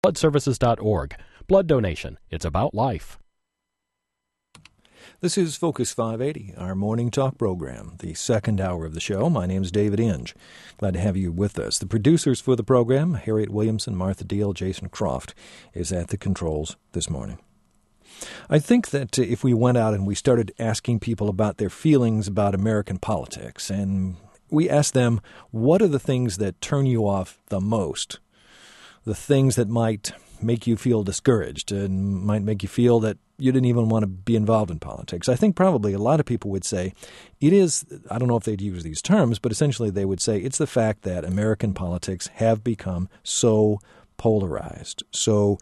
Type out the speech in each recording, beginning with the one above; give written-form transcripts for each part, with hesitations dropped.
bloodservices.org. Blood donation. It's about life. This is Focus 580, our morning talk program, the second hour of the show. My name is David Inge. Glad to have you with us. The producers for the program, Harriet Williamson, Martha Deal, Jason Croft, is at the controls this morning. I think that if we went out and we started asking people about their feelings about American politics, and we asked them, what are the things that turn you off the most? The things that might make you feel discouraged and might make you feel that you didn't even want to be involved in politics. I think probably a lot of people would say it is, I don't know if they'd use these terms, but essentially they would say it's the fact that American politics have become so polarized, so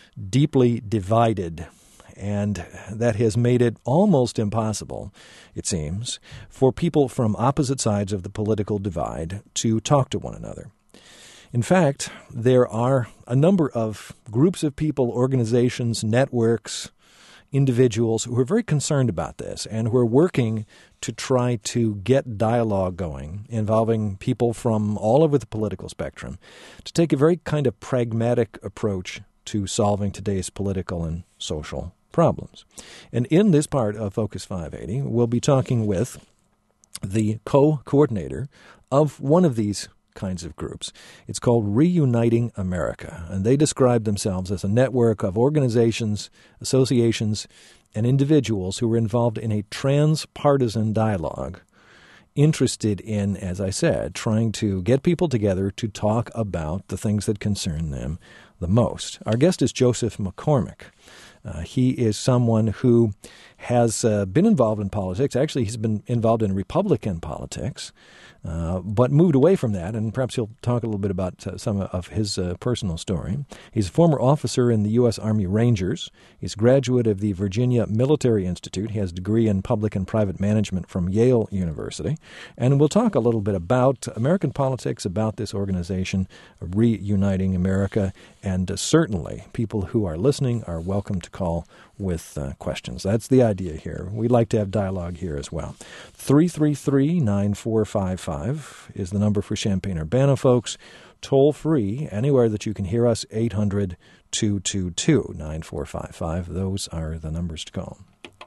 deeply divided, and that has made it almost impossible, it seems, for people from opposite sides of the political divide to talk to one another. In fact, there are a number of groups of people, organizations, networks, individuals who are very concerned about this and who are working to try to get dialogue going involving people from all over the political spectrum to take a very kind of pragmatic approach to solving today's political and social problems. And in this part of Focus 580, we'll be talking with the co-coordinator of one of these kinds of groups. It's called Reuniting America, and they describe themselves as a network of organizations, associations, and individuals who are involved in a transpartisan dialogue, interested in, as I said, trying to get people together to talk about the things that concern them the most. Our guest is Joseph McCormick. He is someone who has been involved in politics. Actually, he's been involved in Republican politics, but moved away from that, and perhaps he'll talk a little bit about some of his personal story. He's a former officer in the U.S. Army Rangers. He's a graduate of the Virginia Military Institute. He has a degree in public and private management from Yale University. And we'll talk a little bit about American politics, about this organization, Reuniting America, and certainly people who are listening are welcome to call with questions. That's the idea here. We'd like to have dialogue here as well. 333-9455 is the number for Champaign-Urbana folks. Toll free, anywhere that you can hear us, 800-222-9455. Those are the numbers to call.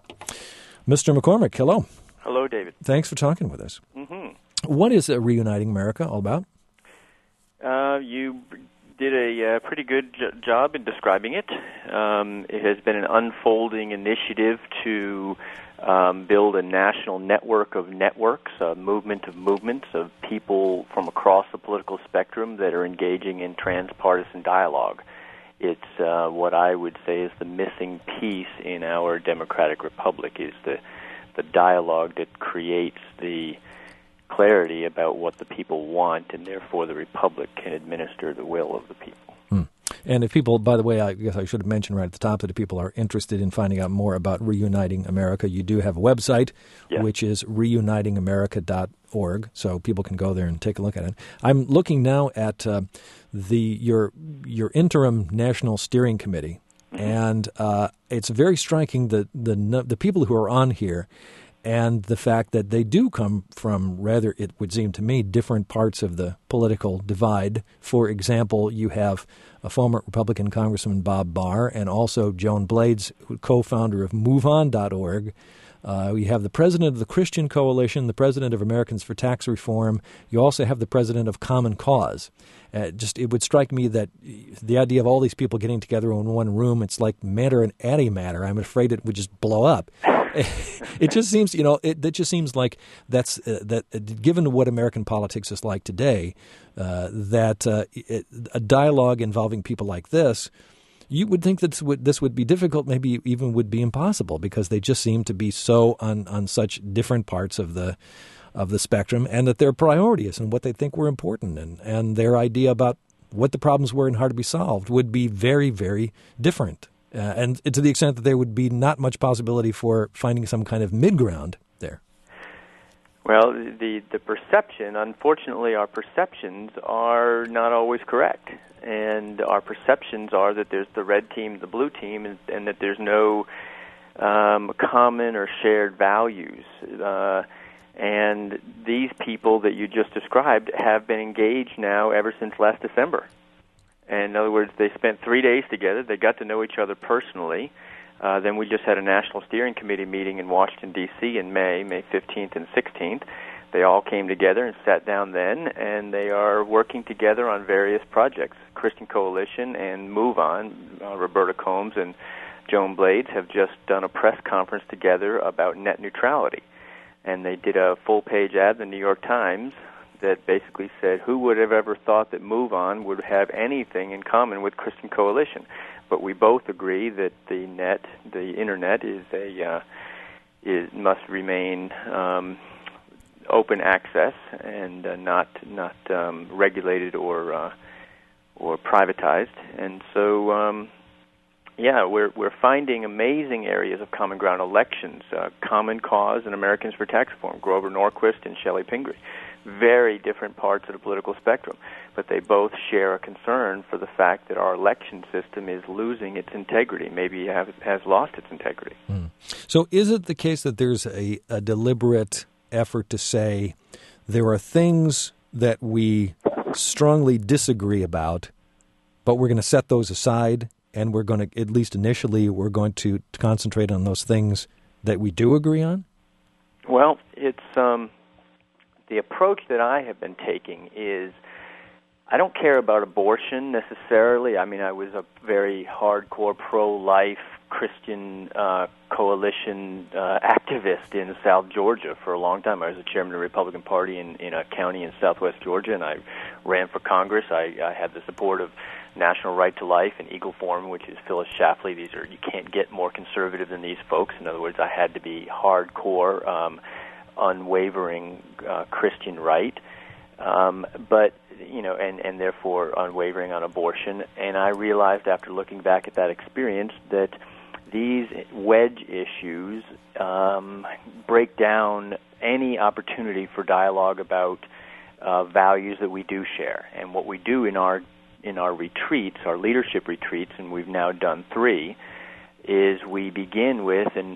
Mr. McCormick, hello. Hello, David. Thanks for talking with us. Mm-hmm. What is Reuniting America all about? You did a pretty good job in describing it. It has been an unfolding initiative to build a national network of networks, a movement of movements of people from across the political spectrum that are engaging in transpartisan dialogue. It's what I would say is the missing piece in our democratic republic, is the dialogue that creates the clarity about what the people want, and therefore the republic can administer the will of the people. And if people, by the way, I guess I should have mentioned right at the top that if people are interested in finding out more about Reuniting America, you do have a website, which is reunitingamerica.org, so people can go there and take a look at it. I'm looking now at your interim National Steering Committee, and it's very striking the people who are on here, and the fact that they do come from rather, it would seem to me, different parts of the political divide. For example, you have a former Republican Congressman, Bob Barr, and also Joan Blades, co-founder of MoveOn.org. You have the president of the Christian Coalition, the president of Americans for Tax Reform. You also have the president of Common Cause. It would strike me that the idea of all these people getting together in one room, it's like matter and antimatter. I'm afraid it would just blow up. It just seems, it just seems like that given what American politics is like today, a dialogue involving people like this, you would think that this would be difficult, maybe even would be impossible, because they just seem to be so on such different parts of the spectrum, and that their priorities and what they think were important and their idea about what the problems were and how to be solved would be very, very different. And to the extent that there would be not much possibility for finding some kind of mid-ground there. Well, the perception, unfortunately, our perceptions are not always correct. And our perceptions are that there's the red team, the blue team, and that there's no common or shared values. And these people that you just described have been engaged now ever since last December. And in other words, they spent 3 days together. They got to know each other personally. Then we just had a National Steering Committee meeting in Washington, D.C. in May 15th and 16th. They all came together and sat down then, and they are working together on various projects. Christian Coalition and Move On, Roberta Combs and Joan Blades have just done a press conference together about net neutrality. And they did a full-page ad in the New York Times that basically said, who would have ever thought that Move On would have anything in common with Christian Coalition? But we both agree that the internet, must remain open access and not regulated or privatized. And so, we're finding amazing areas of common ground. Elections, Common Cause and Americans for Tax Reform, Grover Norquist and Shelley Pingree. Very different parts of the political spectrum, but they both share a concern for the fact that our election system is losing its integrity, maybe has lost its integrity. So is it the case that there's a deliberate effort to say there are things that we strongly disagree about, but we're going to set those aside, and we're going to, at least initially, we're going to concentrate on those things that we do agree on? Well, it's the approach that I have been taking is I don't care about abortion necessarily. I mean, I was a very hardcore pro-life Christian coalition activist in South Georgia for a long time. I was the chairman of the Republican Party in a county in southwest Georgia, and I ran for Congress. I had the support of National Right to Life and Eagle Forum, which is Phyllis Schlafly. You can't get more conservative than these folks. In other words, I had to be hardcore, unwavering Christian right, but and therefore unwavering on abortion. And I realized after looking back at that experience that these wedge issues break down any opportunity for dialogue about values that we do share. And what we do in our retreats, our leadership retreats, and we've now done 3, is we begin with an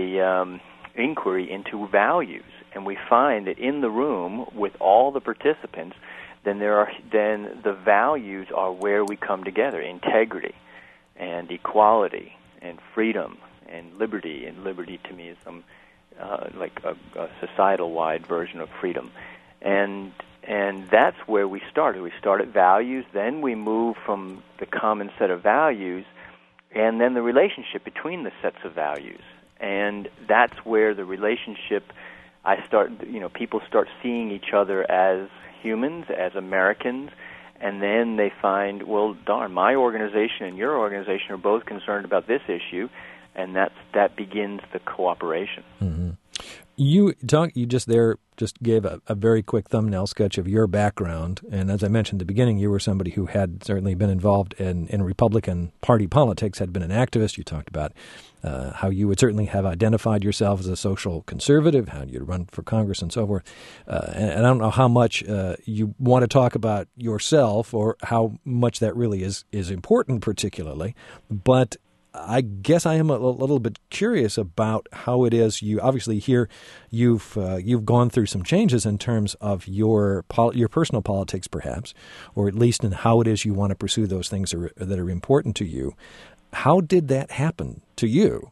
inquiry into values, and we find that in the room with all the participants, then the values are where we come together: integrity and equality and freedom and liberty. And liberty to me is some like a societal-wide version of freedom, and that's where we started. We start at values, then we move from the common set of values, and then the relationship between the sets of values. And that's where the relationship, people start seeing each other as humans, as Americans, and then they find, well, darn, my organization and your organization are both concerned about this issue, and that begins the cooperation. Mm-hmm. You just gave a very quick thumbnail sketch of your background, and as I mentioned at the beginning, you were somebody who had certainly been involved in Republican Party politics, had been an activist. You talked about how you would certainly have identified yourself as a social conservative, how you'd run for Congress and so forth. And I don't know how much you want to talk about yourself or how much that really is important particularly, but I guess I am a little bit curious about how it is. You obviously here you've gone through some changes in terms of your personal politics, perhaps, or at least in how it is you want to pursue those things that are important to you. How did that happen to you?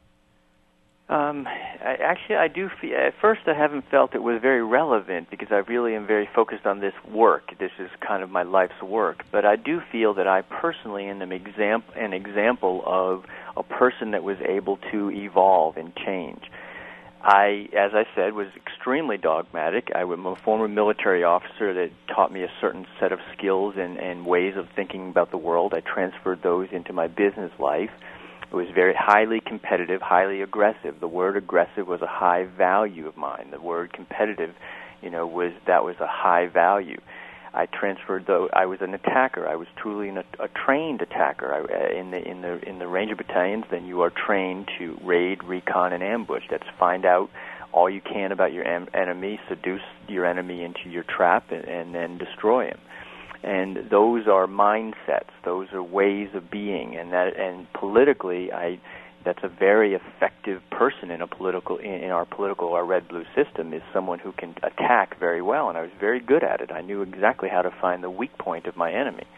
I do feel, at first I haven't felt it was very relevant because I really am very focused on this work. This is kind of my life's work. But I do feel that I personally am an example of a person that was able to evolve and change. I, as I said, was extremely dogmatic. I'm a former military officer that taught me a certain set of skills and ways of thinking about the world. I transferred those into my business life. It was very highly competitive, highly aggressive. The word aggressive was a high value of mine. The word competitive, was a high value. I transferred I was an attacker. I was truly a trained attacker. In the Ranger battalions, then you are trained to raid, recon, and ambush. That's find out all you can about your enemy, seduce your enemy into your trap, and then destroy him. And those are mindsets. Those are ways of being, and politically, that's a very effective person in our red-blue system is someone who can attack very well, and I was very good at it. I knew exactly how to find the weak point of my enemy.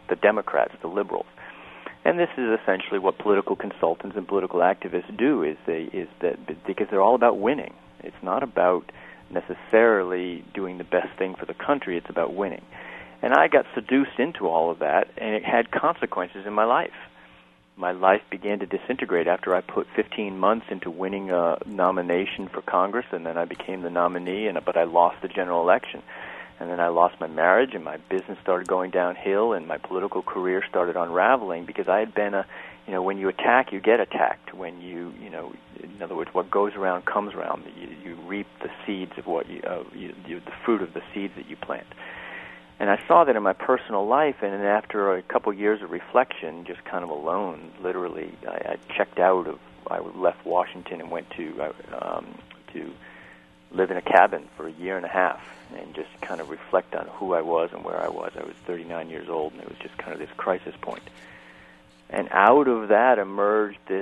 the Democrats, the liberals. And this is essentially what political consultants and political activists do, is that because they're all about winning. It's not about necessarily doing the best thing for the country, it's about winning. And I got seduced into all of that, and it had consequences in my life. My life began to disintegrate after I put 15 months into winning a nomination for Congress, and then I became the nominee, but I lost the general election. And then I lost my marriage, and my business started going downhill, and my political career started unraveling because I had been when you attack, you get attacked. When in other words, what goes around comes around. You reap the seeds of the fruit of the seeds that you plant. And I saw that in my personal life, and then after a couple years of reflection, just kind of alone, literally, I checked out of. I left Washington and went to live in a cabin for a year and a half, and just kind of reflect on who I was and where I was. I was 39 years old, and it was just kind of this crisis point. And out of that emerged this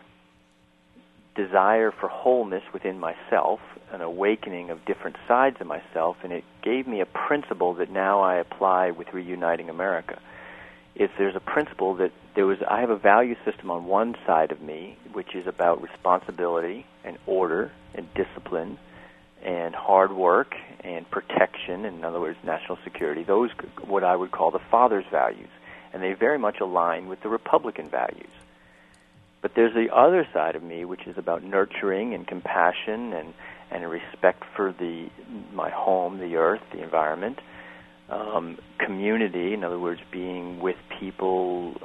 desire for wholeness within myself, an awakening of different sides of myself, and it gave me a principle that now I apply with Reuniting America. If there's a principle that I have a value system on one side of me, which is about responsibility and order and discipline and hard work and protection, in other words, national security. Those what I would call the father's values, and they very much align with the Republican values. But there's the other side of me, which is about nurturing and compassion and respect for my home, the earth, the environment, community, in other words, being with people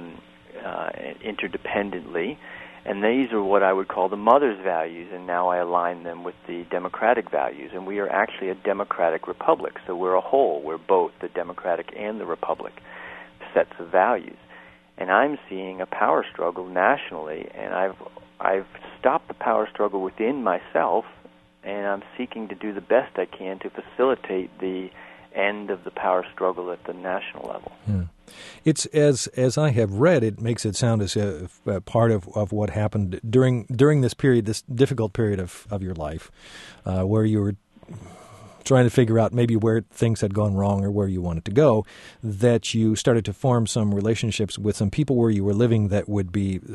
interdependently. And these are what I would call the mother's values, and now I align them with the democratic values. And we are actually a democratic republic, so we're a whole. We're both the democratic and the republic sets of values. And I'm seeing a power struggle nationally, and I've stopped the power struggle within myself, and I'm seeking to do the best I can to facilitate the end of the power struggle at the national level. It's as I have read, it makes it sound as if part of what happened during this period, this difficult period of your life, where you were trying to figure out maybe where things had gone wrong or where you wanted to go, that you started to form some relationships with some people where you were living that would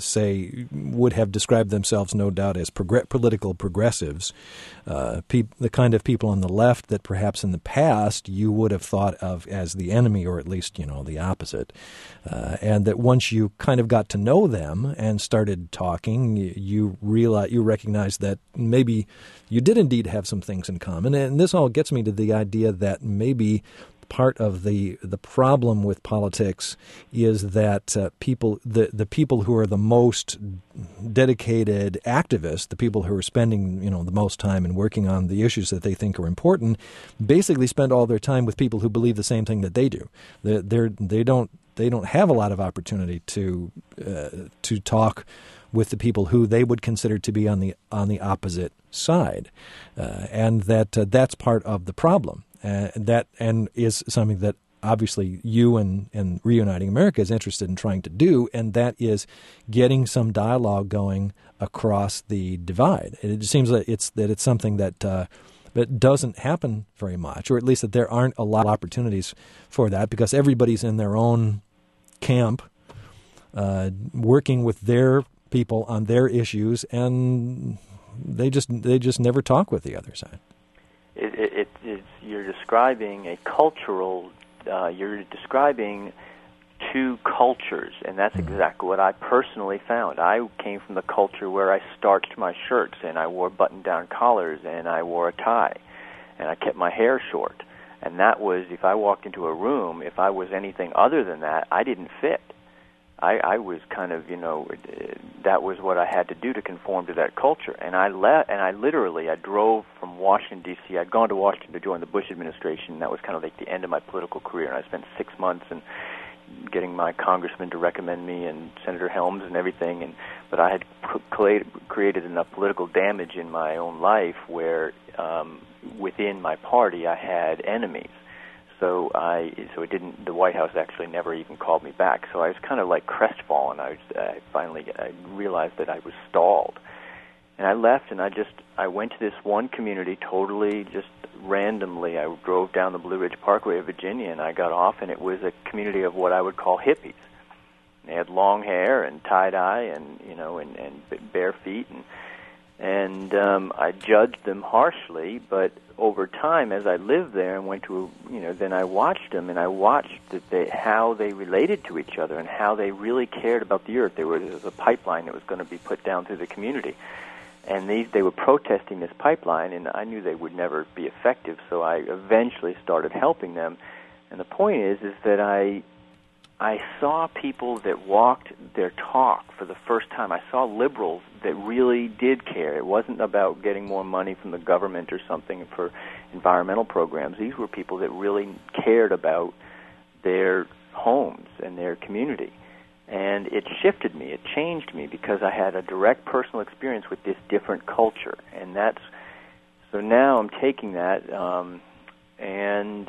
have described themselves, no doubt, as political progressives, the kind of people on the left that perhaps in the past you would have thought of as the enemy, or at least, the opposite. And that once you kind of got to know them and started talking, you recognized that maybe you did indeed have some things in common. And this all gets me to the idea that maybe part of the problem with politics is that the people who are the most dedicated activists, the people who are spending the most time and working on the issues that they think are important, basically spend all their time with people who believe the same thing that they do. They don't have a lot of opportunity to talk with the people who they would consider to be on the opposite side, and that's part of the problem. And is something that obviously you and Reuniting America is interested in trying to do, and that is getting some dialogue going across the divide. It seems that it's something that doesn't happen very much, or at least that there aren't a lot of opportunities for that, because everybody's in their own camp, working with their people on their issues, and they just never talk with the other side. You're describing a cultural. You're describing two cultures, and that's exactly what I personally found. I came from the culture where I starched my shirts, and I wore button-down collars, and I wore a tie, and I kept my hair short. And that was, if I walked into a room, if I was anything other than that, I didn't fit. I was kind of, that was what I had to do to conform to that culture. And I drove from Washington, D.C. I'd gone to Washington to join the Bush administration. That was kind of like the end of my political career. And I spent 6 months and getting my congressman to recommend me and Senator Helms and everything. But I had created enough political damage in my own life where within my party I had enemies. So the White House actually never even called me back. So I was kind of like crestfallen. I realized that I was stalled. And I left, and I went to this one community totally just randomly. I drove down the Blue Ridge Parkway of Virginia, and I got off, and it was a community of what I would call hippies. They had long hair and tie-dye and, and bare feet, and I judged them harshly, but over time, as I lived there and went to, then I watched them, and I watched how they related to each other and how they really cared about the earth. There was a pipeline that was going to be put down through the community, and they were protesting this pipeline, and I knew they would never be effective, so I eventually started helping them. And the point is that I saw people that walked their talk for the first time. I saw liberals that really did care. It wasn't about getting more money from the government or something for environmental programs. These were people that really cared about their homes and their community. And it shifted me. It changed me because I had a direct personal experience with this different culture. And so now I'm taking that and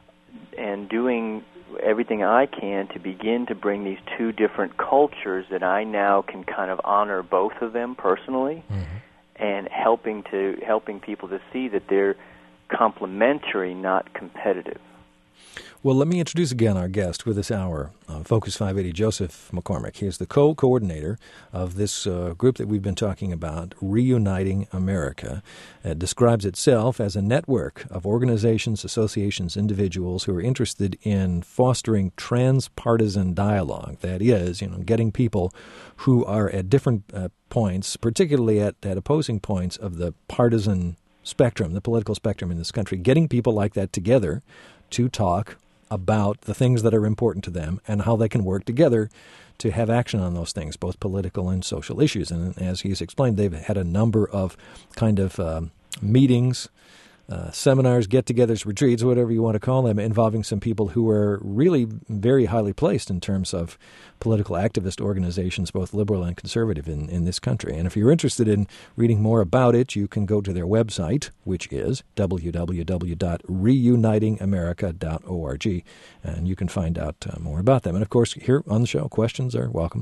doing everything I can to begin to bring these two different cultures that I now can kind of honor both of them personally, and helping people to see that they're complementary, not competitive. Well, let me introduce again our guest for this hour, Focus 580, Joseph McCormick. He is the co-coordinator of this group that we've been talking about, Reuniting America. It describes itself as a network of organizations, associations, individuals who are interested in fostering transpartisan dialogue. That is, getting people who are at different points, particularly at opposing points of the partisan spectrum, the political spectrum in this country, getting people like that together to talk about the things that are important to them and how they can work together to have action on those things, both political and social issues. And as he's explained, they've had a number of kind of meetings, seminars, get-togethers, retreats, whatever you want to call them, involving some people who are really very highly placed in terms of political activist organizations, both liberal and conservative in this country. And if you're interested in reading more about it, you can go to their website, which is www.reunitingamerica.org, and you can find out more about them. And, of course, here on the show, questions are welcome.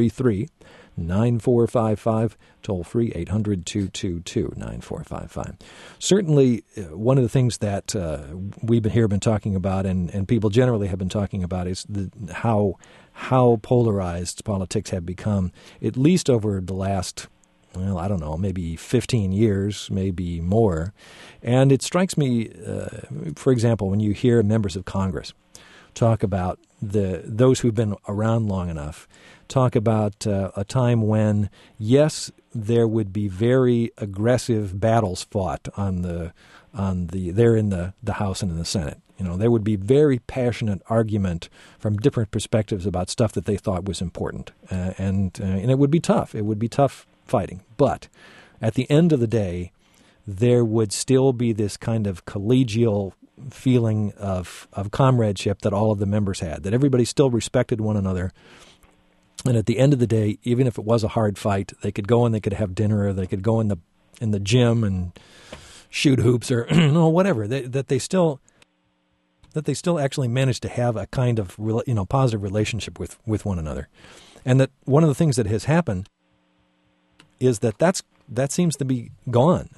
333-9455, toll-free, 800-222-9455. Certainly, one of the things that we've been talking about, and people generally have been talking about, is how polarized politics have become, at least over the last, maybe 15 years, maybe more. And it strikes me, for example, when you hear members of Congress talk about those who've been around long enough, talk about a time when, yes, there would be very aggressive battles fought there in the House and in the Senate. There would be very passionate argument from different perspectives about stuff that they thought was important, and it would be tough. It would be tough fighting, but at the end of the day, there would still be this kind of collegial feeling of comradeship that all of the members had, that everybody still respected one another. And at the end of the day, even if it was a hard fight, they could go and they could have dinner, or they could go in the gym and shoot hoops, or whatever. That they still actually managed to have a kind of positive relationship with one another. And that one of the things that has happened is that seems to be gone.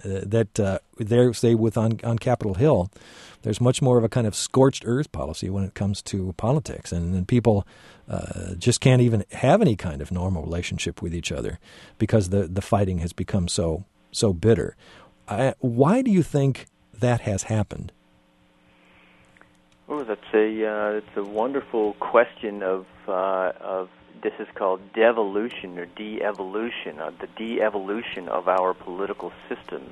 On Capitol Hill, there's much more of a kind of scorched earth policy when it comes to politics, and people just can't even have any kind of normal relationship with each other because the fighting has become so bitter. Why do you think that has happened? Oh, it's a wonderful question of this is called devolution or de-evolution, the de-evolution of our political system,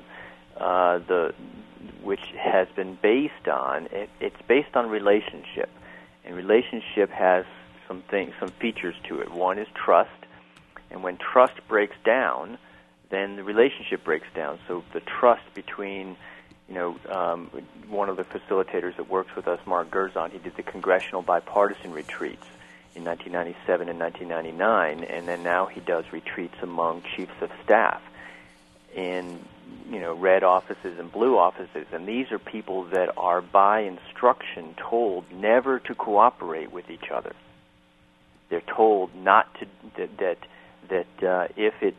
which has been based on it's based on relationship, and relationship has some features to it. One is trust, and when trust breaks down, then the relationship breaks down. So the trust between one of the facilitators that works with us, Mark Gerzon, he did the congressional bipartisan retreats in 1997 and 1999, and then now he does retreats among chiefs of staff in red offices and blue offices, and these are people that are by instruction told never to cooperate with each other. They're told not to that if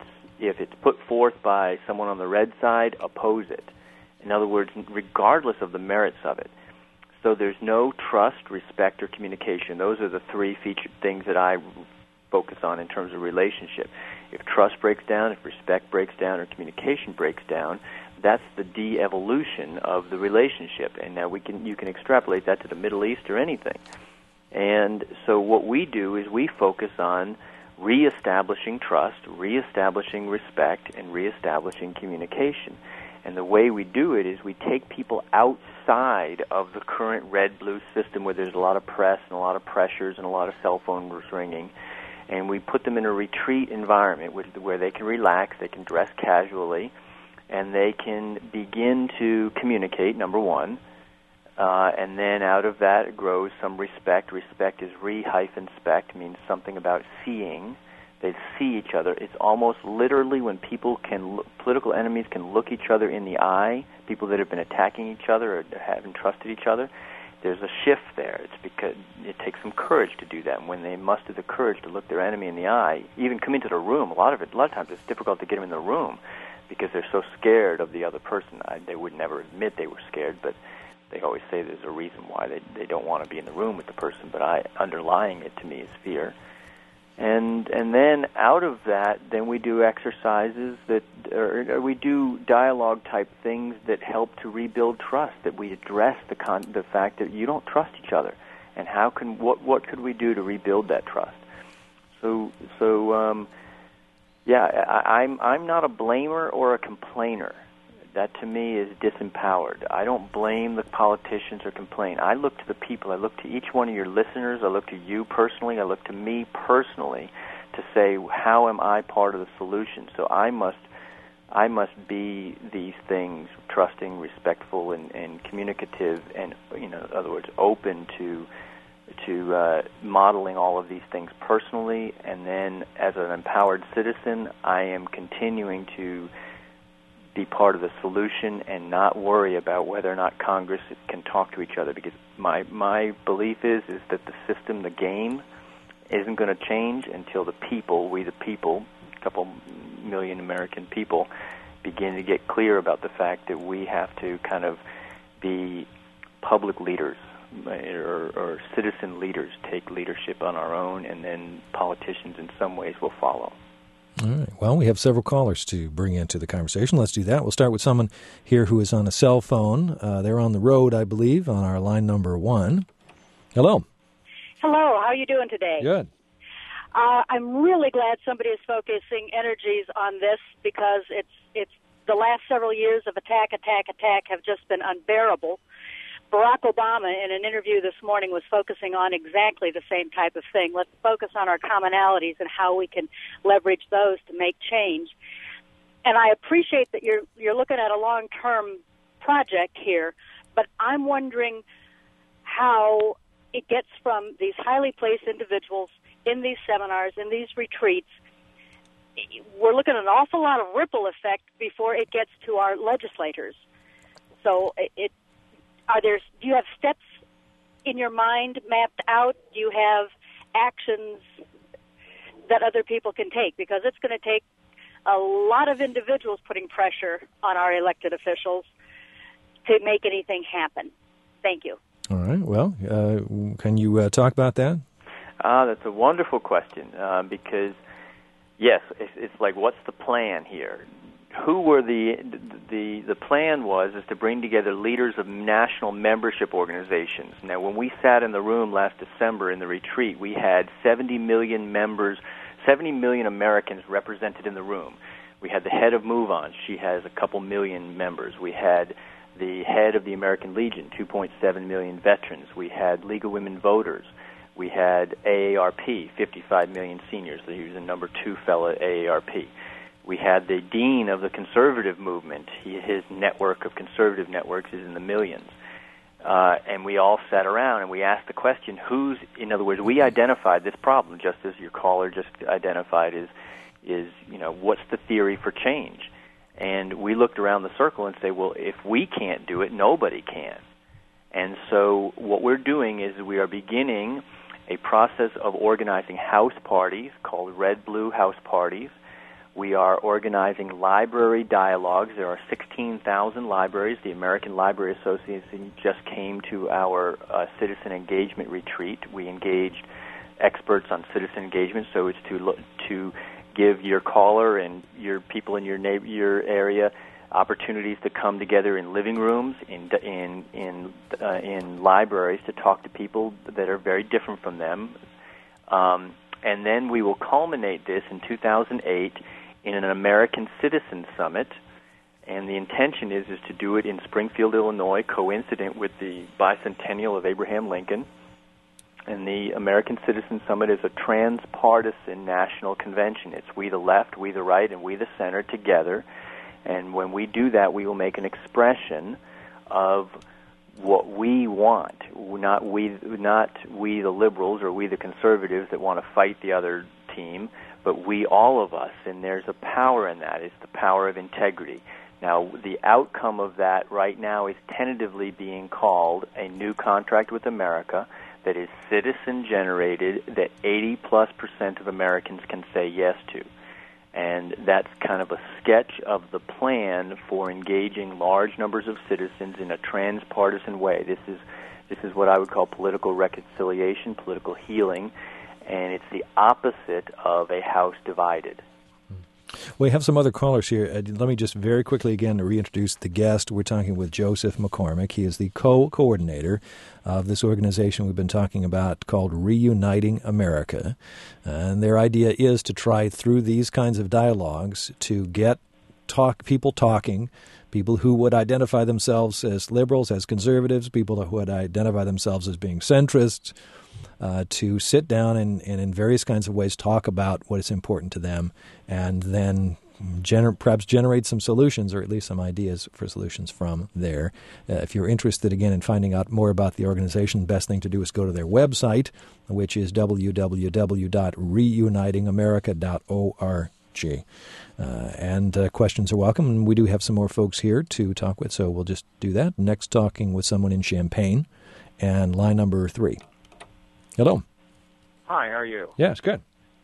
if it's put forth by someone on the red side, oppose it. In other words, regardless of the merits of it. So there's no trust, respect, or communication. Those are the three featured things that I focus on in terms of relationship. If trust breaks down, if respect breaks down, or communication breaks down, that's the de-evolution of the relationship. And now you can extrapolate that to the Middle East or anything. And so what we do is we focus on reestablishing trust, reestablishing respect, and reestablishing communication. And the way we do it is we take people outside of the current red-blue system where there's a lot of press and a lot of pressures and a lot of cell phones ringing, and we put them in a retreat environment where they can relax, they can dress casually, and they can begin to communicate, number one, and then out of that grows some respect. Respect is re-spect, means something about seeing. They see each other. It's almost literally when political enemies can look each other in the eye, people that have been attacking each other or haven't trusted each other, there's a shift there. It's because it takes some courage to do that. And when they muster the courage to look their enemy in the eye, even come into the room, a lot of times it's difficult to get them in the room because they're so scared of the other person. They would never admit they were scared, but they always say there's a reason why they don't want to be in the room with the person, but underlying it to me is fear. And then out of that, then we do exercises or we do dialogue type things that help to rebuild trust. That we address the fact that you don't trust each other, and what could we do to rebuild that trust? I'm not a blamer or a complainer. That to me is disempowered. I don't blame the politicians or complain. I look to the people. I look to each one of your listeners. I look to you personally. I look to me personally to say, how am I part of the solution? So I must be these things: trusting, respectful, and communicative, and in other words, open to modeling all of these things personally. And then, as an empowered citizen, I am continuing to be part of the solution and not worry about whether or not Congress can talk to each other, because my belief is that the system, the game, isn't going to change until the people, we the people, a couple million American people, begin to get clear about the fact that we have to kind of be public leaders or citizen leaders, take leadership on our own, and then politicians in some ways will follow. All right. Well, we have several callers to bring into the conversation. Let's do that. We'll start with someone here who is on a cell phone. They're on the road, I believe, on our line number 1. Hello. Hello. How are you doing today? Good. I'm really glad somebody is focusing energies on this, because it's the last several years of attack have just been unbearable. Barack Obama, in an interview this morning, was focusing on exactly the same type of thing. Let's focus on our commonalities and how we can leverage those to make change. And I appreciate that you're looking at a long-term project here, but I'm wondering how it gets from these highly placed individuals in these seminars, in these retreats. We're looking at an awful lot of ripple effect before it gets to our legislators. So do you have steps in your mind mapped out? Do you have actions that other people can take? Because it's going to take a lot of individuals putting pressure on our elected officials to make anything happen. Thank you. All right. Well, can you talk about that? That's a wonderful question, because, yes, it's like, what's the plan here? Who were the plan is to bring together leaders of national membership organizations. Now, when we sat in the room last December in the retreat, we had 70 million members, 70 million Americans represented in the room. We had the head of MoveOn. She has a couple million members. We had the head of the American Legion, 2.7 million veterans. We had League of Women Voters. We had AARP, 55 million seniors. He was the number 2 fellow at AARP. We had the dean of the conservative movement. His network of conservative networks is in the millions. And we all sat around and we asked the question, in other words, we identified this problem, just as your caller just identified, is what's the theory for change? And we looked around the circle and say, well, if we can't do it, nobody can. And so what we're doing is we are beginning a process of organizing house parties called Red Blue House Parties, We are organizing library dialogues. There are 16,000 libraries. The American Library Association just came to our citizen engagement retreat. We engaged experts on citizen engagement, so it's to give your caller and your people in your area opportunities to come together in living rooms, in libraries, to talk to people that are very different from them. And then we will culminate this in 2008 in an American Citizen Summit, and the intention is to do it in Springfield, Illinois, coincident with the bicentennial of Abraham Lincoln. And the American Citizen Summit is a transpartisan national convention. It's we the left, we the right, and we the center together. And when we do that, we will make an expression of what we want, not we the liberals or we the conservatives that want to fight the other team, but we, all of us. And there's a power in that. It's the power of integrity. Now, the outcome of that right now is tentatively being called a new contract with America that is citizen-generated, that 80+% of Americans can say yes to. And that's kind of a sketch of the plan for engaging large numbers of citizens in a transpartisan way. This is what I would call political reconciliation, political healing, and it's the opposite of a house divided. We have some other callers here. Let me just very quickly again reintroduce the guest. We're talking with Joseph McCormick. He is the co-coordinator of this organization we've been talking about called Reuniting America. And their idea is to try through these kinds of dialogues to get people talking, people who would identify themselves as liberals, as conservatives, people who would identify themselves as being centrists, to sit down and in various kinds of ways talk about what is important to them, and then perhaps generate some solutions, or at least some ideas for solutions from there. If you're interested, again, in finding out more about the organization, the best thing to do is go to their website, which is www.reunitingamerica.org. And questions are welcome, and we do have some more folks here to talk with, so we'll just do that. Next, talking with someone in Champaign, and line number 3. Hello. Hi, how are you? Yes, good.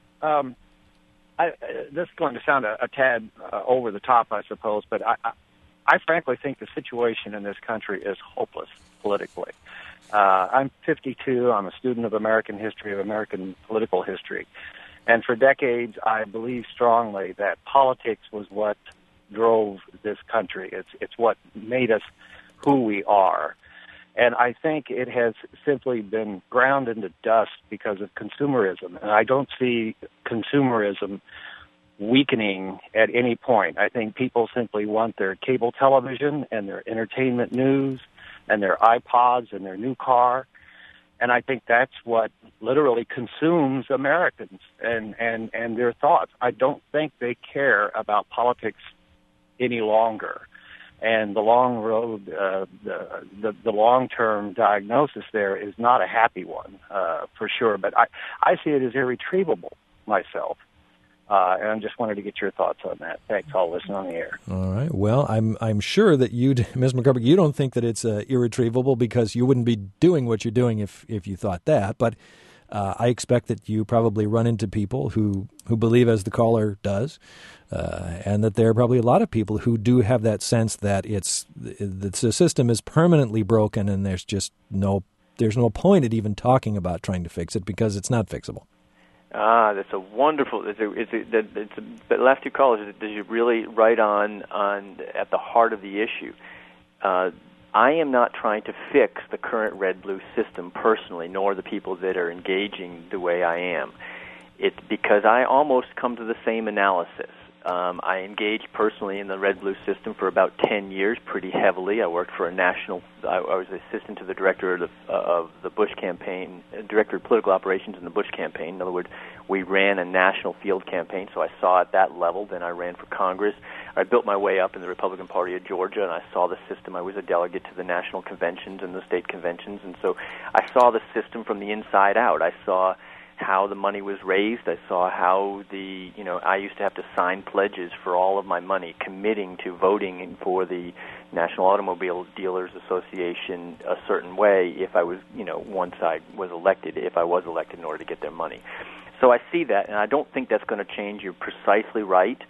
This is going to sound a tad over the top, I suppose, but I frankly think the situation in this country is hopeless politically. I'm 52. I'm a student of American history, of American political history. And for decades, I believed strongly that politics was what drove this country. It's what made us who we are. And I think it has simply been ground into dust because of consumerism. And I don't see consumerism weakening at any point. I think people simply want their cable television and their entertainment news and their iPods and their new car. And I think that's what literally consumes Americans and their thoughts. I don't think they care about politics any longer. And the long road, the long-term diagnosis there is not a happy one, for sure. But I see it as irretrievable myself. And I just wanted to get your thoughts on that. Thanks. I'll listen on the air. All right. Well, I'm sure that Ms. McCormick, you don't think that it's irretrievable, because you wouldn't be doing what you're doing if you thought that. But I expect that you probably run into people who believe, as the caller does, and that there are probably a lot of people who do have that sense that the system is permanently broken, and there's no point at even talking about trying to fix it, because it's not fixable. That's a wonderful. The last two callers, you're really right on at the heart of the issue. I am not trying to fix the current red-blue system personally, nor the people that are engaging the way I am. It's because I almost come to the same analysis. I engaged personally in the red-blue system for about 10 years, pretty heavily. I worked for I was assistant to the director of the Bush campaign, director of political operations in the Bush campaign. In other words, we ran a national field campaign, so I saw at that level. Then I ran for Congress. I built my way up in the Republican Party of Georgia, and I saw the system. I was a delegate to the national conventions and the state conventions, and so I saw the system from the inside out. I saw how the money was raised. I saw how I used to have to sign pledges for all of my money, committing to voting for the National Automobile Dealers Association a certain way if I was, once I was elected, in order to get their money. So I see that, and I don't think that's going to change. You're precisely right.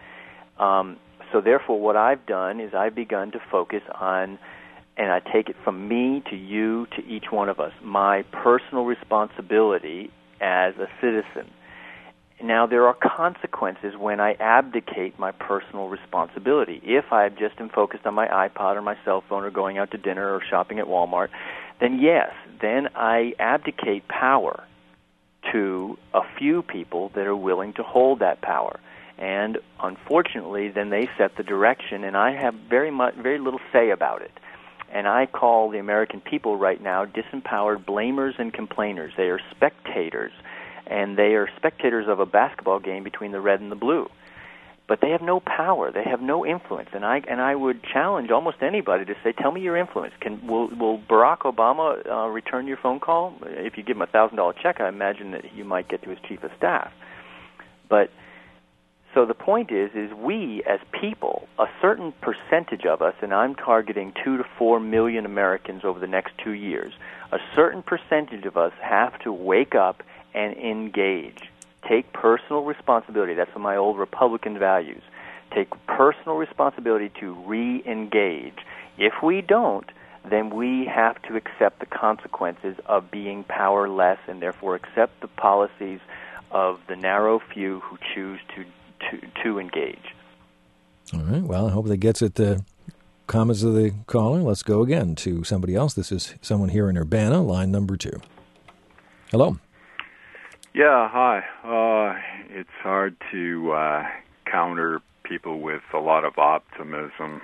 So therefore, what I've done is I've begun to focus on, and I take it from me to you to each one of us, my personal responsibility as a citizen. Now, there are consequences when I abdicate my personal responsibility. If I just am focused on my iPod or my cell phone or going out to dinner or shopping at Walmart, then yes, then I abdicate power to a few people that are willing to hold that power. And unfortunately, then they set the direction, and I have very little say about it. And I call the American people right now disempowered blamers and complainers. They are spectators, and they are spectators of a basketball game between the red and the blue. But they have no power. They have no influence. And I would challenge almost anybody to say, tell me your influence. Will Barack Obama return your phone call? If you give him a $1,000 check, I imagine that you might get to his chief of staff. But so the point is we as people, a certain percentage of us, and I'm targeting 2 to 4 million Americans over the next 2 years, a certain percentage of us have to wake up and engage. Take personal responsibility. That's one of my old Republican values. Take personal responsibility to re-engage. If we don't, then we have to accept the consequences of being powerless and therefore accept the policies of the narrow few who choose to engage. All right. Well, I hope that gets at the comments of the caller. Let's go again to somebody else. This is someone here in Urbana, line number 2. Hello. Yeah, hi. It's hard to counter people with a lot of optimism,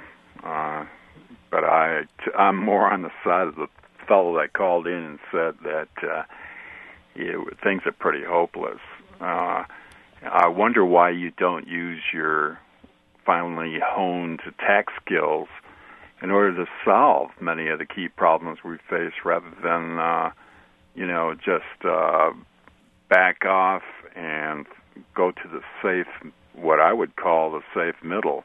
but I'm more on the side of the fellow that called in and said that things are pretty hopeless. I wonder why you don't use your finely honed tech skills in order to solve many of the key problems we face rather than, just back off and go to the safe, what I would call the safe middle.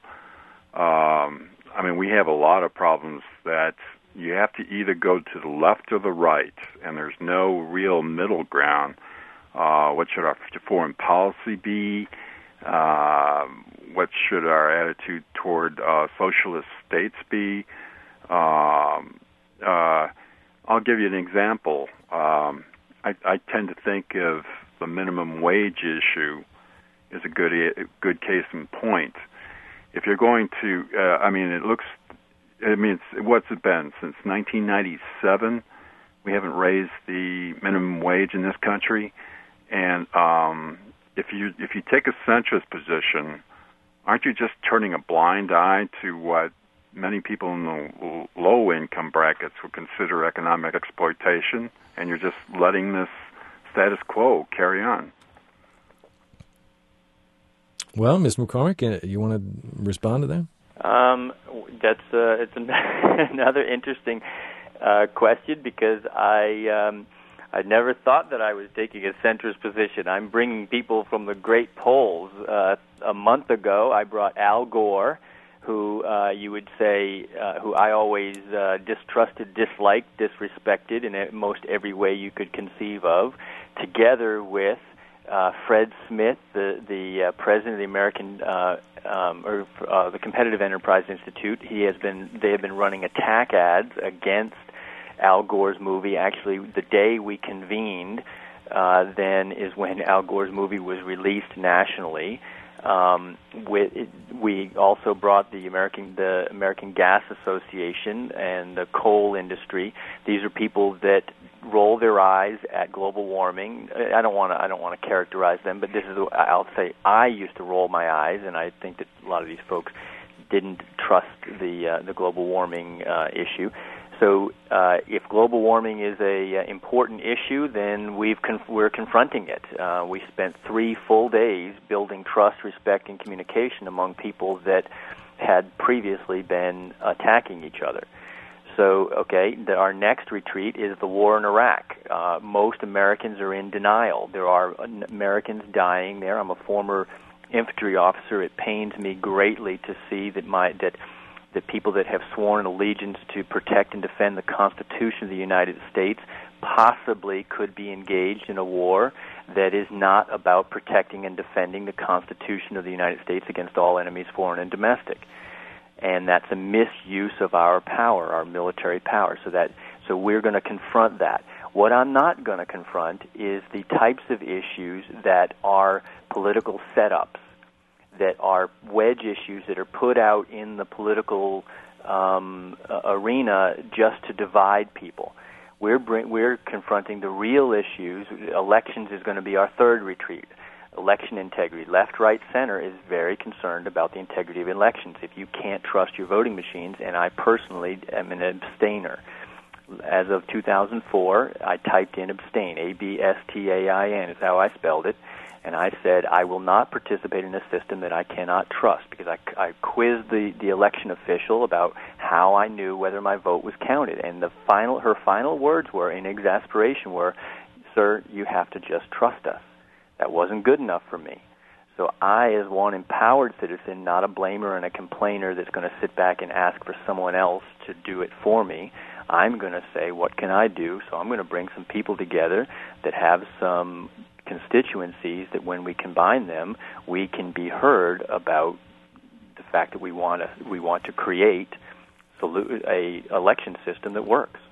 We have a lot of problems that you have to either go to the left or the right, and there's no real middle ground. What should our foreign policy be? What should our attitude toward socialist states be? I'll give you an example. I tend to think of the minimum wage issue as a good case in point. If you're going to, what's it been since 1997? We haven't raised the minimum wage in this country, and if you take a centrist position, aren't you just turning a blind eye to what many people in the low income brackets would consider economic exploitation, and you're just letting this status quo carry on? Well, Ms. McCormick, you want to respond to that? It's another interesting question, because I never thought that I was taking a centrist position. I'm bringing people from the great polls. A month ago, I brought Al Gore, who you would say, who I always distrusted, disliked, disrespected in most every way you could conceive of, together with Fred Smith, the president of the American the Competitive Enterprise Institute. They have been running attack ads against Al Gore's movie. Actually, the day we convened, then is when Al Gore's movie was released nationally. We also brought the American Gas Association and the coal industry. These are people that roll their eyes at global warming. I don't want to characterize them, but I'll say I used to roll my eyes, and I think that a lot of these folks didn't trust the global warming issue. So if global warming is a important issue, then we're confronting it. We spent 3 full days building trust, respect, and communication among people that had previously been attacking each other. So, our next retreat is the war in Iraq. Most Americans are in denial. There are Americans dying there. I'm a former infantry officer. It pains me greatly to see that the people that have sworn allegiance to protect and defend the Constitution of the United States possibly could be engaged in a war that is not about protecting and defending the Constitution of the United States against all enemies, foreign and domestic. And that's a misuse of our power, our military power. So we're going to confront that. What I'm not going to confront is the types of issues that are political setups, that are wedge issues that are put out in the political arena just to divide people. We're confronting the real issues. Elections is going to be our third retreat. Election integrity. Left, right, center is very concerned about the integrity of elections. If you can't trust your voting machines, and I personally am an abstainer. As of 2004, I typed in abstain, A-B-S-T-A-I-N is how I spelled it, and I said I will not participate in a system that I cannot trust, because I quizzed the election official about how I knew whether my vote was counted, and her final words were, in exasperation, were, "Sir, you have to just trust us." That wasn't good enough for me. So I, as one empowered citizen, not a blamer and a complainer that's going to sit back and ask for someone else to do it for me, I'm going to say, what can I do? So I'm going to bring some people together that have some constituencies that when we combine them, we can be heard about the fact that we want to create a election system that works.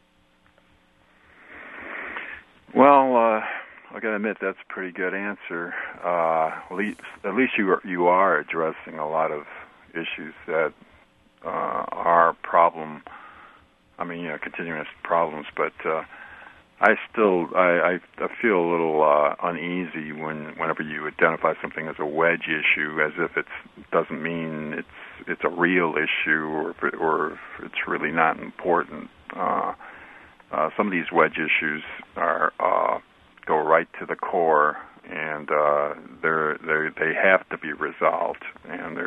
Well, I got to admit that's a pretty good answer. At least you are addressing a lot of issues that are problem. I mean, continuous problems. But I feel a little uneasy whenever you identify something as a wedge issue, as if it doesn't mean it's a real issue, or if it's really not important. Some of these wedge issues go right to the core, and they have to be resolved. And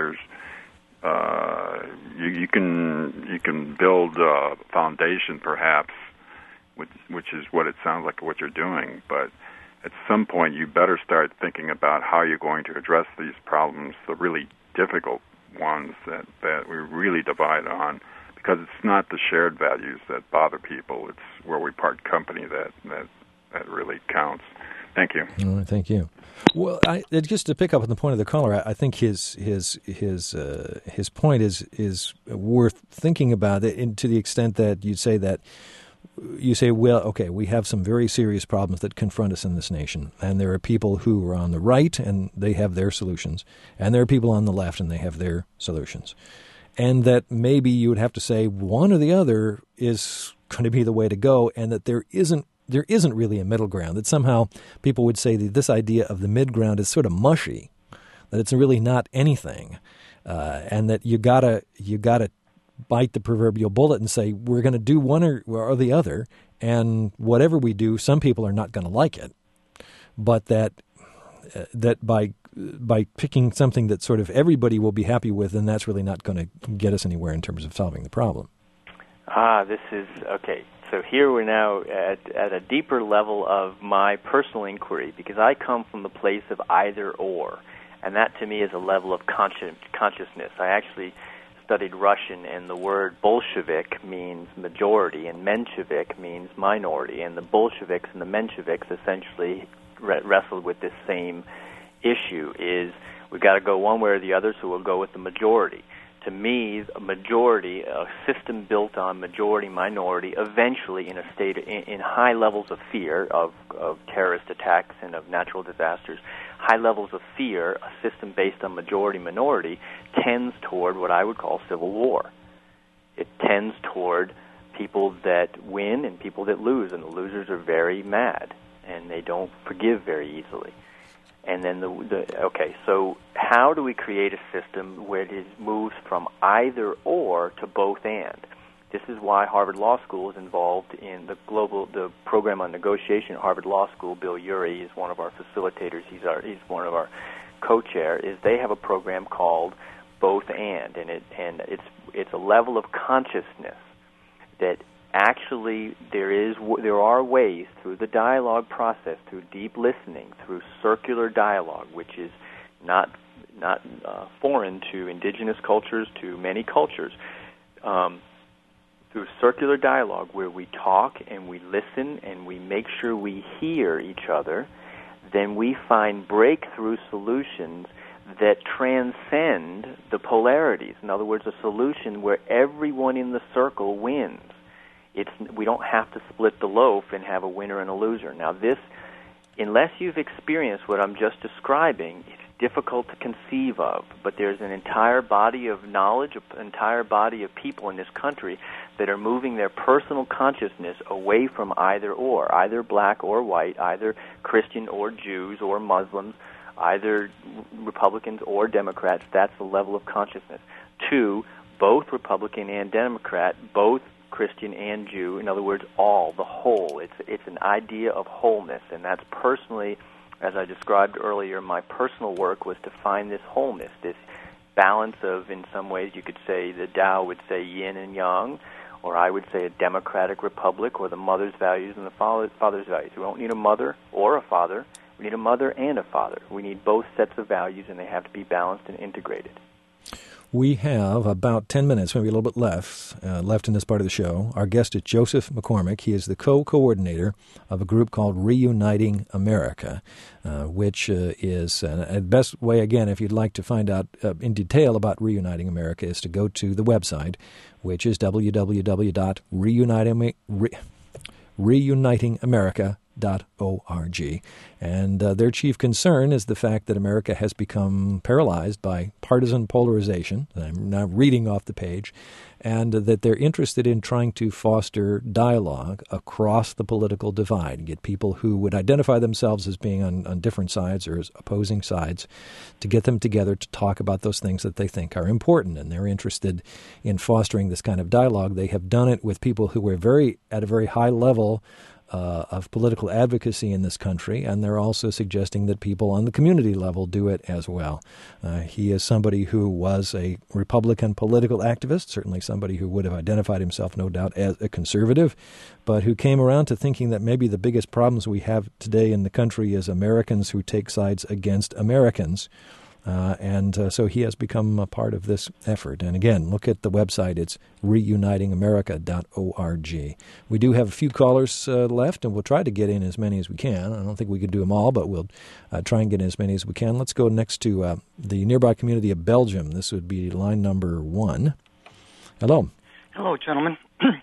you can build a foundation, perhaps, which is what it sounds like what you're doing. But at some point, you better start thinking about how you're going to address these problems, the really difficult ones that we really divide on. Because it's not the shared values that bother people; it's where we part company that really counts. Thank you. All right, thank you. Well, just to pick up on the point of the caller, I think his point is worth thinking about it, and to the extent that you say, well, okay, we have some very serious problems that confront us in this nation, and there are people who are on the right and they have their solutions, and there are people on the left and they have their solutions. And that maybe you would have to say one or the other is going to be the way to go, and that there isn't really a middle ground, that somehow people would say that this idea of the mid-ground is sort of mushy, that it's really not anything, and that you gotta bite the proverbial bullet and say we're going to do one or the other, and whatever we do, some people are not going to like it, but that by picking something that sort of everybody will be happy with, then that's really not going to get us anywhere in terms of solving the problem. This is okay. So here we're now at a deeper level of my personal inquiry, because I come from the place of either or, and that to me is a level of consciousness. I actually studied Russian, and the word Bolshevik means majority, and Menshevik means minority, and the Bolsheviks and the Mensheviks essentially wrestled with this same issue, is we've got to go one way or the other, so we'll go with the majority. To me, a majority, a system built on majority-minority, eventually in a state, in high levels of fear of terrorist attacks and of natural disasters, high levels of fear, a system based on majority-minority tends toward what I would call civil war. It tends toward people that win and people that lose, and the losers are very mad, and they don't forgive very easily. And then so how do we create a system where it moves from either or to both and? This is why Harvard Law School is involved in the program on negotiation at Harvard Law School. Bill Urey is one of our facilitators. He's one of our co-chair. Is they have a program called Both and it's a level of consciousness that actually there are ways through the dialogue process, through deep listening, through circular dialogue, which is not foreign to indigenous cultures, to many cultures, through circular dialogue where we talk and we listen and we make sure we hear each other, then we find breakthrough solutions that transcend the polarities. In other words, a solution where everyone in the circle wins. We don't have to split the loaf and have a winner and a loser. Now this, unless you've experienced what I'm just describing, it's difficult to conceive of, but there's an entire body of knowledge, an entire body of people in this country that are moving their personal consciousness away from either black or white, either Christian or Jews or Muslims, either Republicans or Democrats. That's the level of consciousness. 2, both Republican and Democrat, both Christian and Jew, in other words, the whole. It's an idea of wholeness, and that's personally, as I described earlier, my personal work was to find this wholeness, this balance of, in some ways you could say, the Tao would say yin and yang, or I would say a democratic republic, or the mother's values and the father's values. We don't need a mother or a father. We need a mother and a father. We need both sets of values, and they have to be balanced and integrated. We have about 10 minutes, maybe a little bit left in this part of the show. Our guest is Joseph McCormick. He is the co-coordinator of a group called Reuniting America, which is the best way, again, if you'd like to find out in detail about Reuniting America, is to go to the website, which is www.reunitingamerica.org. And their chief concern is the fact that America has become paralyzed by partisan polarization. I'm now reading off the page. And that they're interested in trying to foster dialogue across the political divide and get people who would identify themselves as being on different sides or as opposing sides to get them together to talk about those things that they think are important. And they're interested in fostering this kind of dialogue. They have done it with people who are at a very high level of political advocacy in this country, and they're also suggesting that people on the community level do it as well. He is somebody who was a Republican political activist, certainly somebody who would have identified himself, no doubt, as a conservative, but who came around to thinking that maybe the biggest problems we have today in the country is Americans who take sides against Americans. So he has become a part of this effort. And again, look at the website. It's reunitingamerica.org. We do have a few callers left, and we'll try to get in as many as we can. I don't think we could do them all, but we'll try and get in as many as we can. Let's go next to the nearby community of Belgium. This would be line number 1. Hello. Hello, gentlemen.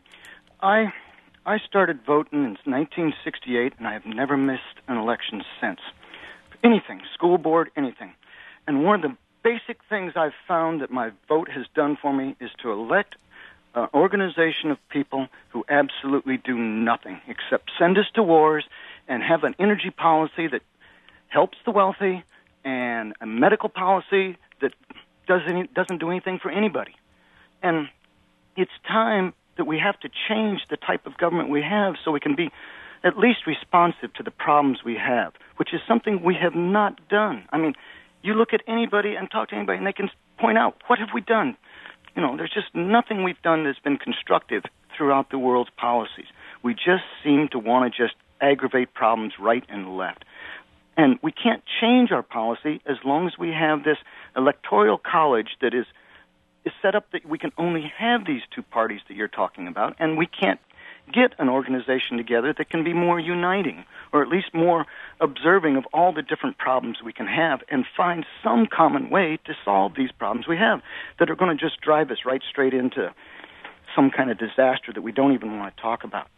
I started voting in 1968, and I have never missed an election since. Anything, school board, anything. And one of the basic things I've found that my vote has done for me is to elect an organization of people who absolutely do nothing except send us to wars and have an energy policy that helps the wealthy and a medical policy that doesn't do anything for anybody. And it's time that we have to change the type of government we have so we can be at least responsive to the problems we have, which is something we have not done. I mean, you look at anybody and talk to anybody, and they can point out, what have we done? You know, there's just nothing we've done that's been constructive throughout the world's policies. We just seem to want to just aggravate problems right and left. And we can't change our policy as long as we have this electoral college that is set up that we can only have these two parties that you're talking about, and we can't get an organization together that can be more uniting, or at least more observing of all the different problems we can have, and find some common way to solve these problems we have that are going to just drive us right straight into some kind of disaster that we don't even want to talk about.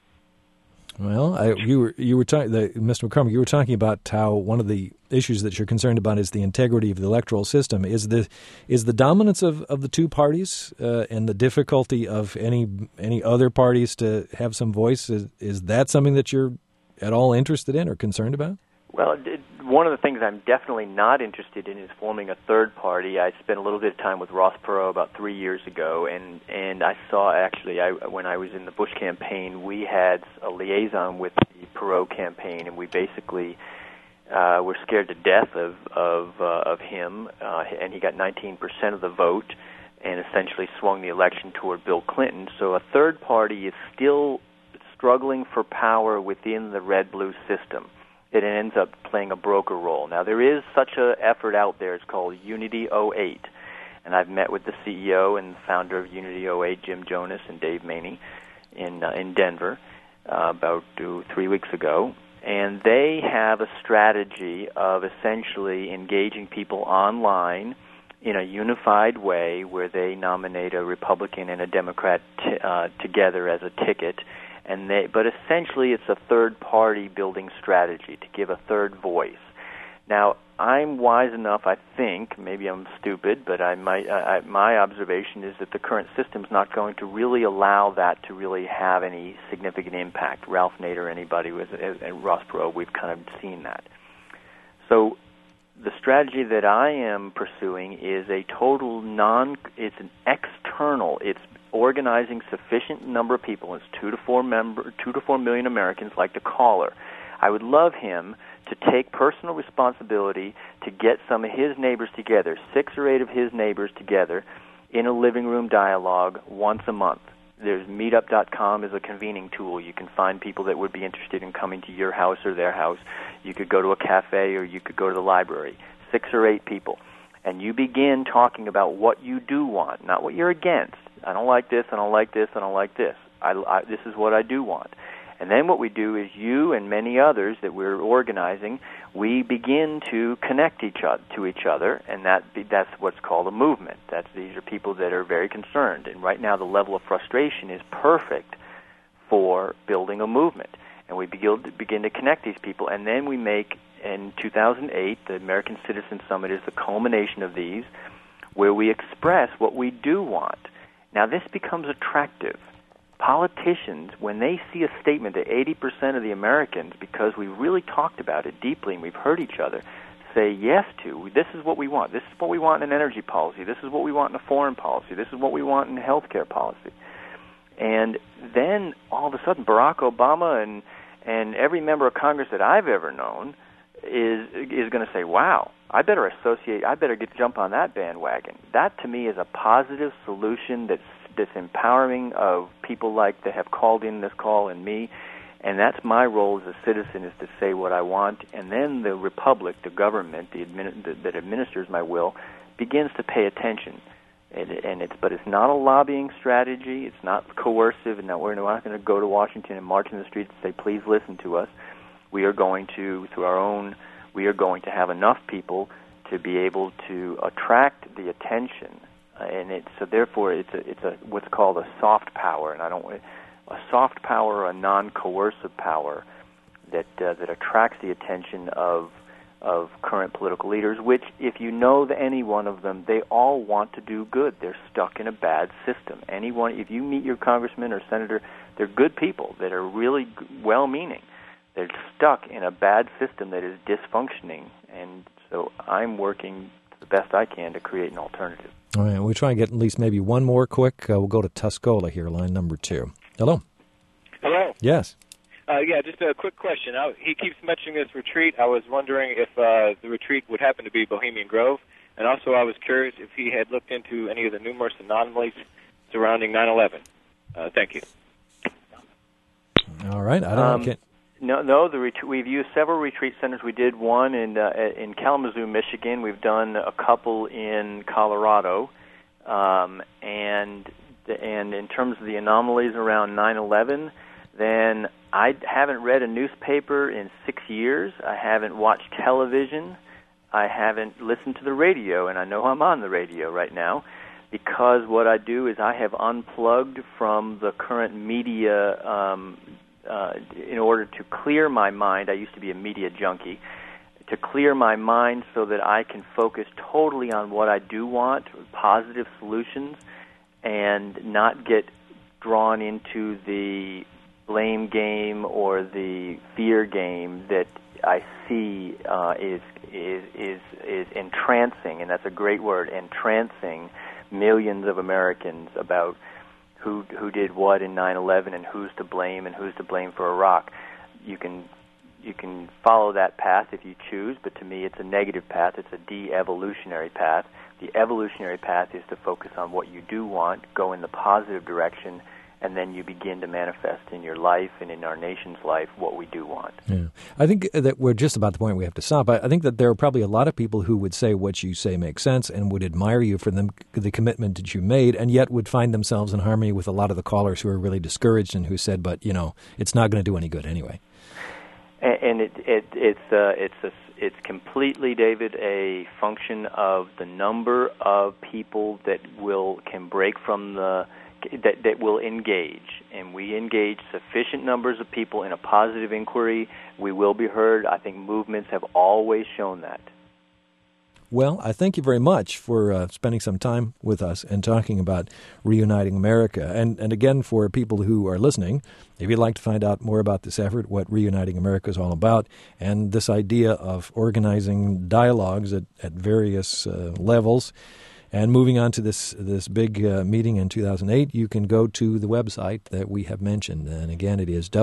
Well, you were talking, Mr. McCormick, you were talking about how one of the issues that you're concerned about is the integrity of the electoral system. Is the dominance of the two parties and the difficulty of any other parties to have some voice, is that something that you're at all interested in or concerned about? Well, one of the things I'm definitely not interested in is forming a third party. I spent a little bit of time with Ross Perot about 3 years ago, and I saw actually, when I was in the Bush campaign, we had a liaison with the Perot campaign, and we basically were scared to death of him, and he got 19% of the vote and essentially swung the election toward Bill Clinton. So a third party is still struggling for power within the red-blue system. It ends up playing a broker role. Now, there is such an effort out there. It's called Unity 08, and I've met with the CEO and founder of Unity 08, Jim Jonas and Dave Maney, in Denver about 3 weeks ago. And they have a strategy of essentially engaging people online in a unified way where they nominate a Republican and a Democrat together as a ticket. But essentially it's a third-party building strategy to give a third voice. Now, I'm wise enough, I think, maybe I'm stupid, but my observation is that the current system is not going to really allow that to really have any significant impact. Ralph Nader, anybody, and Ross Perot, we've kind of seen that. So the strategy that I am pursuing is it's an external, it's organizing sufficient number of people, it's 2 to 4 million Americans like the caller. I would love him to take personal responsibility to get some of his neighbors together, 6 or 8 of his neighbors together, in a living room dialogue once a month. There's meetup.com is a convening tool. You can find people that would be interested in coming to your house or their house. You could go to a cafe or you could go to the library, 6 or 8 people. And you begin talking about what you do want, not what you're against. I don't like this, I don't like this, I don't like this. This is what I do want. And then what we do is you and many others that we're organizing, we begin to connect to each other, and that's what's called a movement. These are people that are very concerned. And right now the level of frustration is perfect for building a movement. And we begin to connect these people. And then we make, in 2008, the American Citizen Summit is the culmination of these, where we express what we do want. Now this becomes attractive. Politicians, when they see a statement that 80% of the Americans, because we really talked about it deeply and we've heard each other, say yes to, this is what we want. This is what we want in energy policy. This is what we want in a foreign policy. This is what we want in healthcare policy. And then all of a sudden Barack Obama and every member of Congress that I've ever known is going to say, wow, I better jump on that bandwagon. That to me is a positive solution that's empowering of people like that have called in this call and me, and that's my role as a citizen, is to say what I want, and then the republic, the government that administers my will, begins to pay attention. But it's not a lobbying strategy. It's not coercive, and we're not going to go to Washington and march in the streets and say, please listen to us. We are going to, we are going to have enough people to be able to attract the attention. And therefore it's a what's called a soft power, and a soft power, a non-coercive power that attracts the attention of current political leaders. Which, if you know any one of them, they all want to do good. They're stuck in a bad system. If you meet your congressman or senator, they're good people that are really well-meaning. They're stuck in a bad system that is dysfunctioning, and so I'm working the best I can to create an alternative. All right, we'll try and get at least maybe one more quick. We'll go to Tuscola here, line number 2. Hello. Hello. Yes. Yeah, just a quick question. He keeps mentioning this retreat. I was wondering if the retreat would happen to be Bohemian Grove, and also I was curious if he had looked into any of the numerous anomalies surrounding 9/11. Thank you. All right. I don't know. No. We've used several retreat centers. We did one in Kalamazoo, Michigan. We've done a couple in Colorado, and in terms of the anomalies around 9/11, then I haven't read a newspaper in 6 years. I haven't watched television. I haven't listened to the radio, and I know I'm on the radio right now, because what I do is I have unplugged from the current media. In order to clear my mind, I used to be a media junkie, to clear my mind so that I can focus totally on what I do want, positive solutions, and not get drawn into the blame game or the fear game that I see is entrancing, and that's a great word, entrancing millions of Americans about who did what in 9/11 and who's to blame for Iraq. You can follow that path if you choose, but to me it's a negative path. It's a de-evolutionary path. The evolutionary path is to focus on what you do want, go in the positive direction, and then you begin to manifest in your life and in our nation's life what we do want. Yeah. I think that we're just about the point we have to stop. I think that there are probably a lot of people who would say what you say makes sense and would admire you for the commitment that you made, and yet would find themselves in harmony with a lot of the callers who are really discouraged and who said, but, it's not going to do any good anyway. And it's completely, David, a function of the number of people that can break from that will engage. And we engage sufficient numbers of people in a positive inquiry, we will be heard. I think movements have always shown that. Well, I thank you very much for spending some time with us and talking about Reuniting America. And again, for people who are listening, if you'd like to find out more about this effort, what Reuniting America is all about, and this idea of organizing dialogues at various levels, and moving on to this big meeting in 2008, you can go to the website that we have mentioned. And again, it is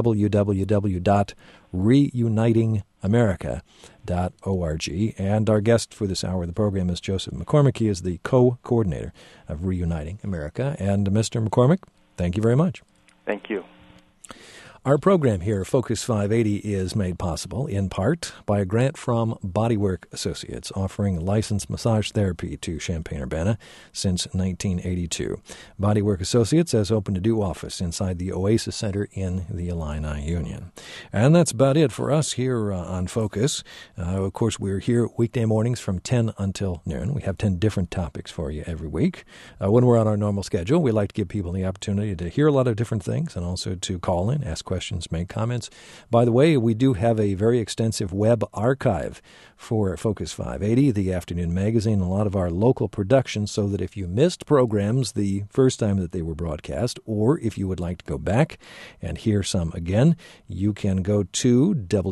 www.reunitingamerica.org. And our guest for this hour of the program is Joseph McCormick. He is the co-coordinator of Reuniting America. And Mr. McCormick, thank you very much. Thank you. Our program here, Focus 580, is made possible in part by a grant from Bodywork Associates, offering licensed massage therapy to Champaign-Urbana since 1982. Bodywork Associates has opened a new office inside the Oasis Center in the Illini Union. And that's about it for us here on Focus. Of course, we're here weekday mornings from 10 until noon. We have 10 different topics for you every week. When we're on our normal schedule, we like to give people the opportunity to hear a lot of different things and also to call in, ask questions, make comments. By the way, we do have a very extensive web archive for Focus 580, the afternoon magazine, a lot of our local productions, so that if you missed programs the first time that they were broadcast, or if you would like to go back and hear some again, you can go to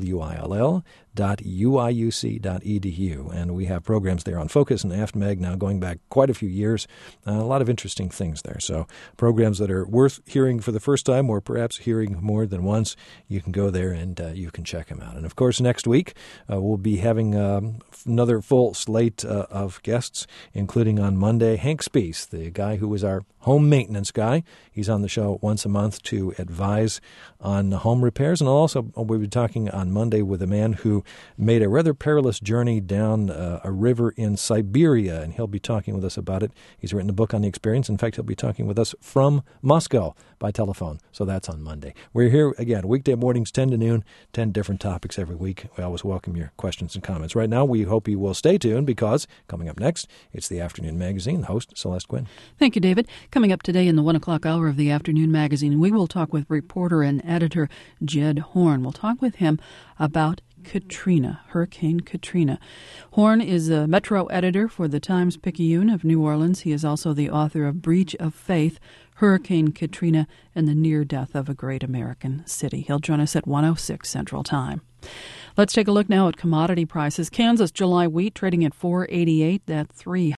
WILL.uiuc.edu, and we have programs there on Focus and AFTMag now going back quite a few years. A lot of interesting things there. So programs that are worth hearing for the first time or perhaps hearing more than once, you can go there and you can check them out. And of course, next week we'll be having another full slate of guests, including on Monday, Hank Spees, the guy who was our home maintenance guy. He's on the show once a month to advise on home repairs. And also we'll be talking on Monday with a man who made a rather perilous journey down a river in Siberia, and he'll be talking with us about it. He's written a book on the experience. In fact, he'll be talking with us from Moscow by telephone. So that's on Monday. We're here, again, weekday mornings, 10 to noon, 10 different topics every week. We always welcome your questions and comments. Right now, we hope you will stay tuned because coming up next, it's the Afternoon Magazine. The host, Celeste Quinn. Thank you, David. Coming up today in the 1 o'clock hour of the Afternoon Magazine, we will talk with reporter and editor Jed Horn. We'll talk with him about Katrina, Hurricane Katrina. Horn is a metro editor for the Times-Picayune of New Orleans. He is also the author of Breach of Faith, Hurricane Katrina, and the Near Death of a Great American City. He'll join us at 1:06 Central Time. Let's take a look now at commodity prices. Kansas July wheat trading at $4.88. That